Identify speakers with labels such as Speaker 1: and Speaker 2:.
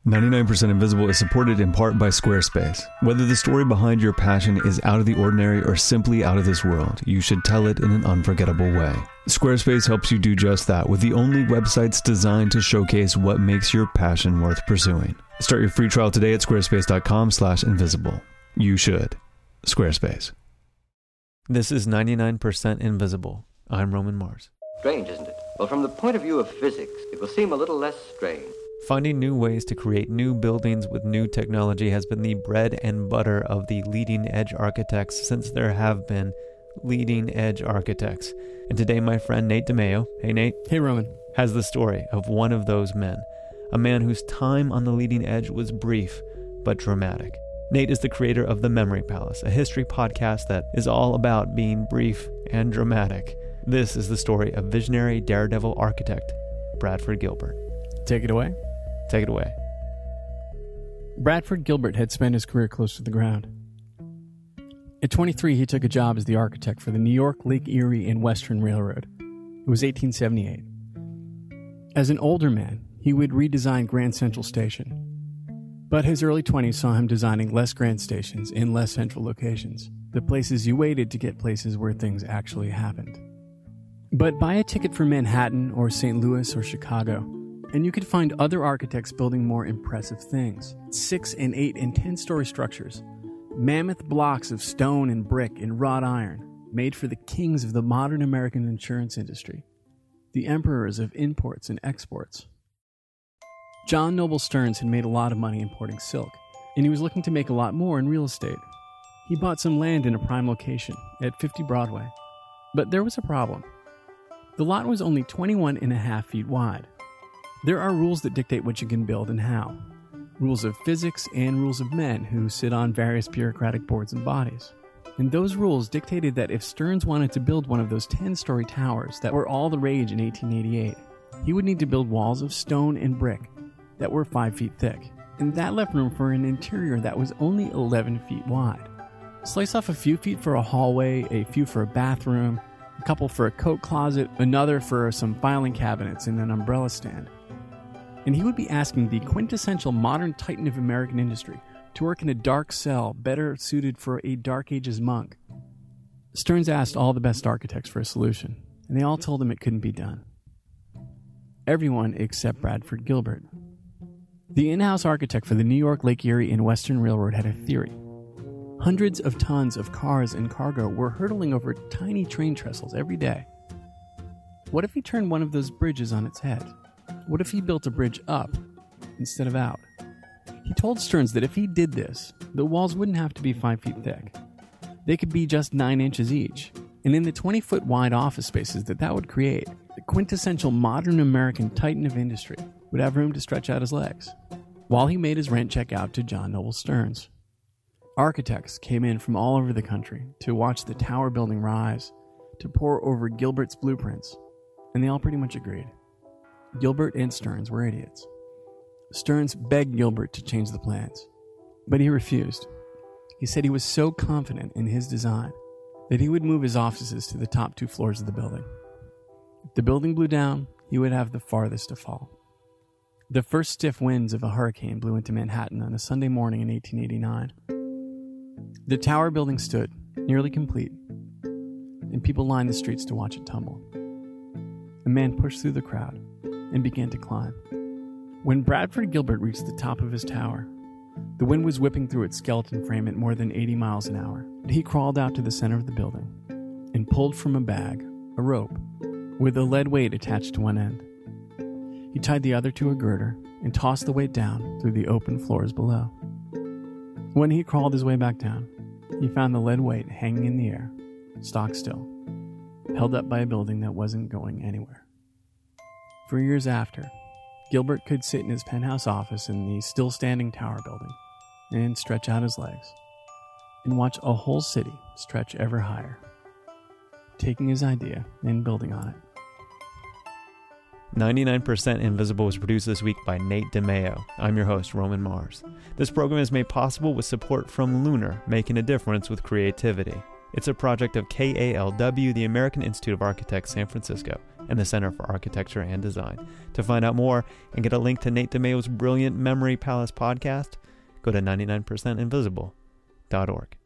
Speaker 1: 99% Invisible is supported in part by Squarespace. Whether the story behind your passion is out of the ordinary or simply out of this world, you should tell it in an unforgettable way. Squarespace helps you do just that with the only websites designed to showcase what makes your passion worth pursuing. Start your free trial today at squarespace.com/invisible. You should. Squarespace. This is 99% Invisible. I'm Roman Mars.
Speaker 2: Strange, isn't it? Well, from the point of view of physics, it will seem a little less strange.
Speaker 1: Finding new ways to create new buildings with new technology has been the bread and butter of the leading edge architects since there have been leading edge architects. And today my friend Nate DeMeo, hey Nate.
Speaker 3: Hey Roman.
Speaker 1: Has the story of one of those men. A man whose time on the leading edge was brief but dramatic. Nate is the creator of The Memory Palace, a history podcast that is all about being brief and dramatic. This is the story of visionary daredevil architect Bradford Gilbert.
Speaker 3: Take it away.
Speaker 1: Take it away.
Speaker 3: Bradford Gilbert had spent his career close to the ground. At 23, he took a job as the architect for the New York, Lake Erie, and Western Railroad. It was 1878. As an older man, he would redesign Grand Central Station. But his early 20s saw him designing less grand stations in less central locations, the places you waited to get places where things actually happened. But buy a ticket for Manhattan or St. Louis or Chicago, and you could find other architects building more impressive things. 6 and 8 and 10-story structures. Mammoth blocks of stone and brick and wrought iron, made for the kings of the modern American insurance industry. The emperors of imports and exports. John Noble Stearns had made a lot of money importing silk, and he was looking to make a lot more in real estate. He bought some land in a prime location at 50 Broadway. But there was a problem. The lot was only 21.5 feet wide. There are rules that dictate what you can build and how. Rules of physics and rules of men who sit on various bureaucratic boards and bodies. And those rules dictated that if Stearns wanted to build one of those 10-story towers that were all the rage in 1888, he would need to build walls of stone and brick that were 5 feet thick. And that left room for an interior that was only 11 feet wide. Slice off a few feet for a hallway, a few for a bathroom, a couple for a coat closet, another for some filing cabinets and an umbrella stand. And he would be asking the quintessential modern titan of American industry to work in a dark cell better suited for a Dark Ages monk. Stearns asked all the best architects for a solution, and they all told him it couldn't be done. Everyone except Bradford Gilbert. The in-house architect for the New York, Lake Erie, and Western Railroad had a theory. Hundreds of tons of cars and cargo were hurtling over tiny train trestles every day. What if he turned one of those bridges on its head? What if he built a bridge up instead of out? He told Stearns that if he did this, the walls wouldn't have to be 5 feet thick. They could be just 9 inches each. And in the 20-foot wide office spaces that would create, the quintessential modern American titan of industry would have room to stretch out his legs, while he made his rent check out to John Noble Stearns. Architects came in from all over the country to watch the tower building rise, to pore over Gilbert's blueprints, and they all pretty much agreed. Gilbert and Stearns were idiots. Stearns begged Gilbert to change the plans, but he refused. He said he was so confident in his design that he would move his offices to the top 2 floors of the building. If the building blew down, he would have the farthest to fall. The first stiff winds of a hurricane blew into Manhattan on a Sunday morning in 1889. The tower building stood, nearly complete, and people lined the streets to watch it tumble. A man pushed through the crowd and began to climb. When Bradford Gilbert reached the top of his tower, the wind was whipping through its skeleton frame at more than 80 miles an hour. He crawled out to the center of the building and pulled from a bag a rope with a lead weight attached to one end. He tied the other to a girder and tossed the weight down through the open floors below. When he crawled his way back down, he found the lead weight hanging in the air, stock still, held up by a building that wasn't going anywhere. For years after, Gilbert could sit in his penthouse office in the still-standing tower building and stretch out his legs and watch a whole city stretch ever higher, taking his idea and building on it.
Speaker 1: 99% Invisible was produced this week by Nate DeMeo. I'm your host, Roman Mars. This program is made possible with support from Lunar, making a difference with creativity. It's a project of KALW, the American Institute of Architects, San Francisco. and the Center for Architecture and Design. To find out more and get a link to Nate DeMeo's brilliant Memory Palace podcast, go to 99percentinvisible.org.